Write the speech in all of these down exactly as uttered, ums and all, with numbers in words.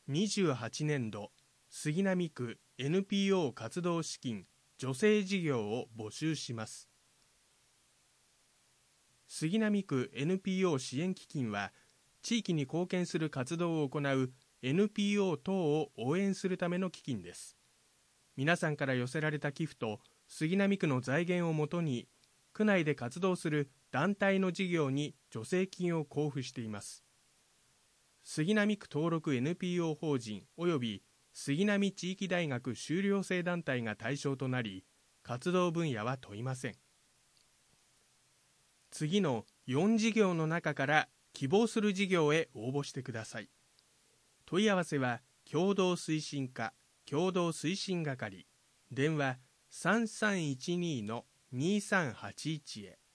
にじゅうはちねんど杉並区 エヌピーオー 活動資金助成事業を募集します。杉並区 エヌピーオー 支援基金は、地域に貢献する活動を行う エヌピーオー 等を応援するための基金です。皆さんから寄せられた寄付と杉並区の財源をもとに、区内で活動する団体の事業に助成金を交付しています。杉並区登録 エヌピーオー 法人及び杉並地域大学修了生団体が対象となり、活動分野は問いません。次のよん事業の中から希望する事業へ応募してください。問い合わせは共同推進課共同推進係、電話 さんさんいちに のにさんはちいち へ。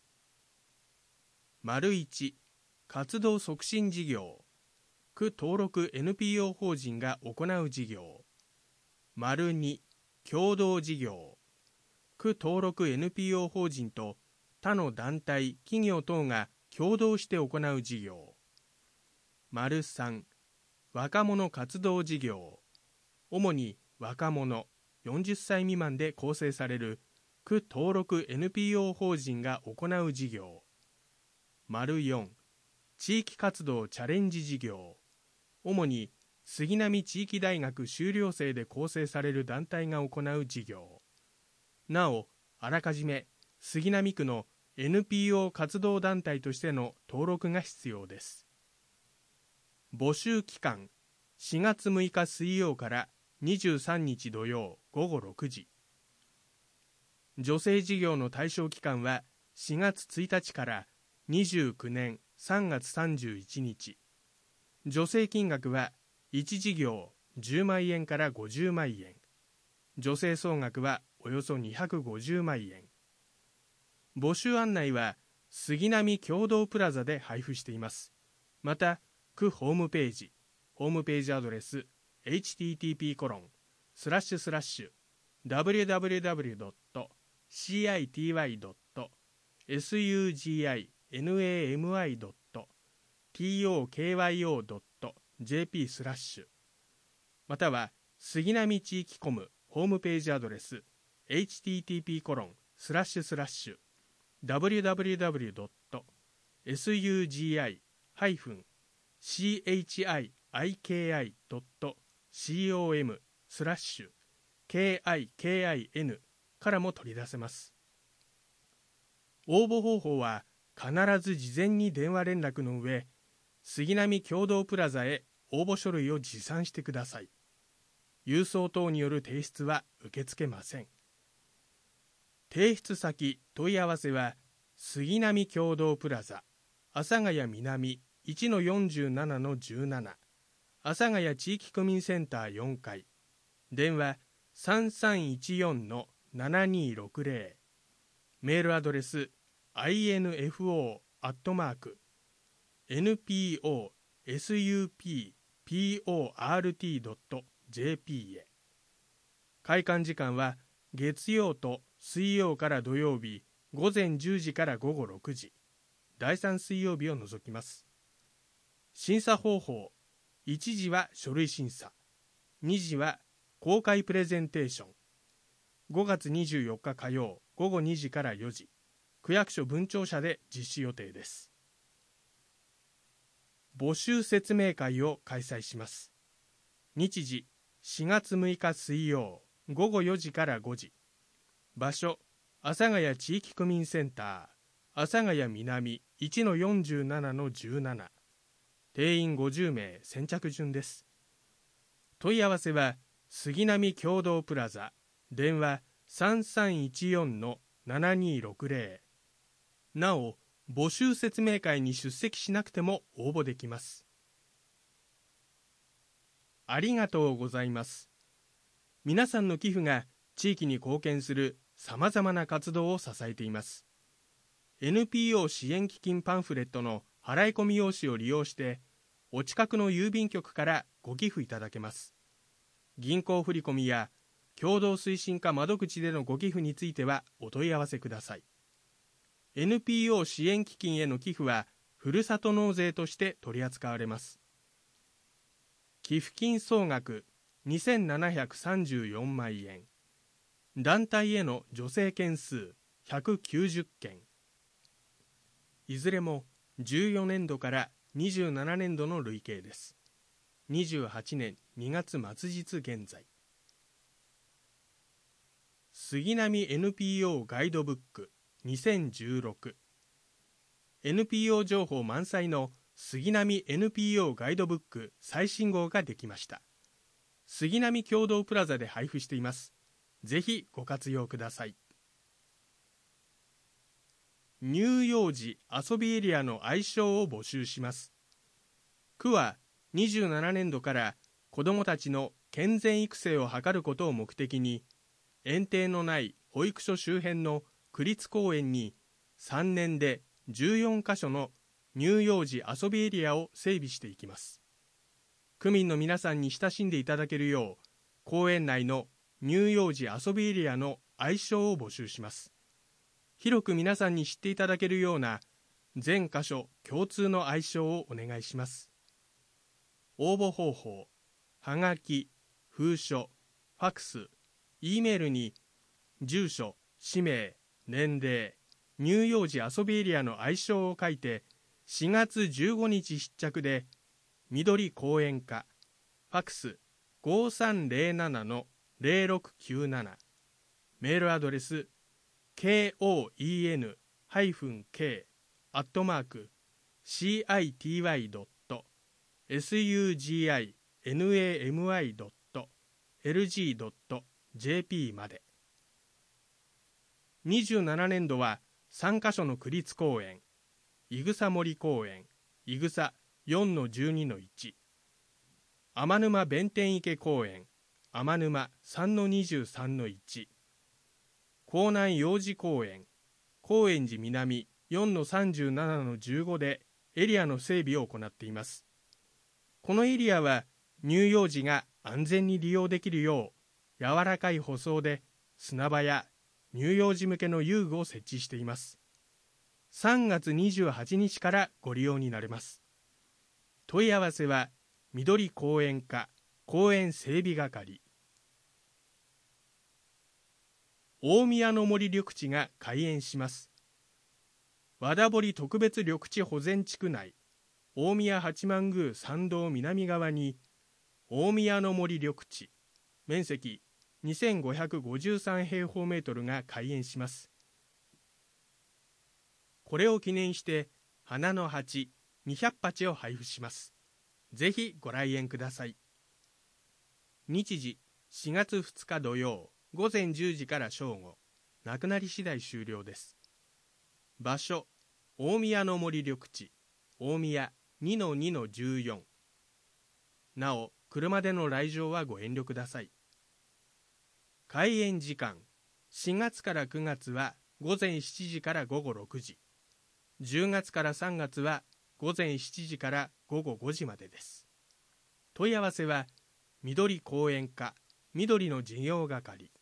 丸いち、活動促進事業、区登録 エヌピーオー 法人が行う事業。丸に、共同事業、区登録 エヌピーオー 法人と他の団体・企業等が共同して行う事業。丸さん、若者活動事業、主に若者よんじゅっさい未満で構成される区登録 エヌピーオー 法人が行う事業。丸よん、地域活動チャレンジ事業、主に杉並地域大学修了生で構成される団体が行う事業。なお、あらかじめ杉並区の エヌピーオー 活動団体としての登録が必要です。募集期間、しがつむいか水曜からにじゅうさんにち土曜ごごろくじ。助成事業の対象期間はしがつついたちからにじゅうきゅうねんさんがつさんじゅういちにち。助成金額はいち事業じゅうまんえんからごじゅうまんえん。助成総額はおよそにひゃくごじゅうまんえん。募集案内は杉並共同プラザで配布しています。また、区ホームページ、ホームページアドレス エイチティーティーピーコロンスラッシュスラッシュダブリューダブリューダブリュードットシーアイティーワイドットエスユージーアイエヌエーエムアイドットティーオーケーワイオードットジェーピー スラッシュ、または杉並地域コムホームページアドレス エイチティーティーピーコロンスラッシュスラッシュダブリューダブリューダブリュードットエスユージーアイハイフンシーエイチアイアイケーアイドットコム スラッシュ ケーアイケーアイエヌ からも取り出せます。応募方法は必ず事前に電話連絡の上、杉並共同プラザへ応募書類を持参してください。郵送等による提出は受け付けません。提出先問い合わせは杉並共同プラザ阿佐ヶ谷南 いちのよんじゅうななのじゅうなな、阿佐ヶ谷地域区民センターよんかい、電話 さんさんいちよんのななにろくゼロ、メールアドレス アイエヌエフオー アットマーク エヌピーオーエスユーピーピーオーアールティー ドット ジェーピー へ。開館時間は月曜と水曜から土曜日ごぜんじゅうじからごごろくじ、だいさん水曜日を除きます。審査方法、いちじは書類審査、にじは公開プレゼンテーション。ごがつにじゅうよっか火曜ごごにじからよじ、区役所分庁舎で実施予定です。募集説明会を開催します。日時、しがつむいか水曜ごごよじからごじ。場所、阿佐ヶ谷地域区民センター、阿佐ヶ谷南 いちのよんじゅうななのじゅうなな。定員ごじゅうめい、先着順です。問い合わせは杉並共同プラザ、電話 さんさんいちよんのななにろくゼロ。なお、募集説明会に出席しなくても応募できます。ありがとうございます。皆さんの寄付が地域に貢献するさまざまな活動を支えています。エヌピーオー 支援基金パンフレットの払い込み用紙を利用して、お近くの郵便局からご寄付いただけます。銀行振込や共同推進課窓口でのご寄付についてはお問い合わせください。エヌピーオー 支援基金への寄付は、ふるさと納税として取り扱われます。 寄付金総額にせんななひゃくさんじゅうよんまんえん、団体への助成件数ひゃくきゅうじゅっけん、いずれもじゅうよねんどからにじゅうななねんどの累計です。にじゅうはちねんにがつ末日現在。杉並 エヌピーオー ガイドブックにせんじゅうろく、 エヌピーオー 情報満載の杉並 エヌピーオー ガイドブック最新号ができました。杉並共同プラザで配布しています。ぜひご活用ください。乳幼児遊びエリアの愛称を募集します。区はにじゅうななねんどから子どもたちの健全育成を図ることを目的に、園庭のない保育所周辺の区立公園にさんねんでじゅうよんかしょの乳幼児遊びエリアを整備していきます。区民の皆さんに親しんでいただけるよう、公園内の乳幼児遊びエリアの愛称を募集します。広く皆さんに知っていただけるような全箇所共通の愛称をお願いします。応募方法、はがき、封書、ファクス、E メールに住所、氏名、年齢、乳幼児遊びエリアの愛称を書いて、しがつじゅうごにち必着で緑公園課、ファクス ごさんぜろななのぜろろくきゅうなな、メールアドレス ケーオーイーエヌ ケー アットマーク シーアイティーワイ ドット エスユージーアイエヌエーエムアイ ドット エルジー ドット ジェーピー まで。にじゅうななねんどはさんかしょの区立公園、いぐさ森公園、いぐさ よんのじゅうにのいち、天沼弁天池公園、天沼 さんのにじゅうさんのいち、江南幼児公園、高円寺南 よんのさんじゅうななのじゅうご でエリアの整備を行っています。このエリアは乳幼児が安全に利用できるよう、柔らかい舗装で砂場や乳幼児向けの遊具を設置しています。さんがつにじゅうはちにちからご利用になれます。問い合わせは緑公園課公園整備係。大宮の森緑地が開園します。和田堀特別緑地保全地区内、大宮八幡宮参道南側に大宮の森緑地、面積にせんごひゃくごじゅうさんへいほうメートルが開園します。これを記念して花の鉢にひゃくはちを配布します。ぜひご来園ください。日時しがつふつか土曜ごぜんじゅうじから正午、なくなり次第終了です。場所、大宮の森緑地、大宮 にのにのじゅうよん。なお、車での来場はご遠慮ください。開園時間、しがつからくがつはごぜんしちじからごごろくじ、じゅうがつからさんがつはごぜんしちじからごごごじまでです。問い合わせは緑公園課緑の事業係。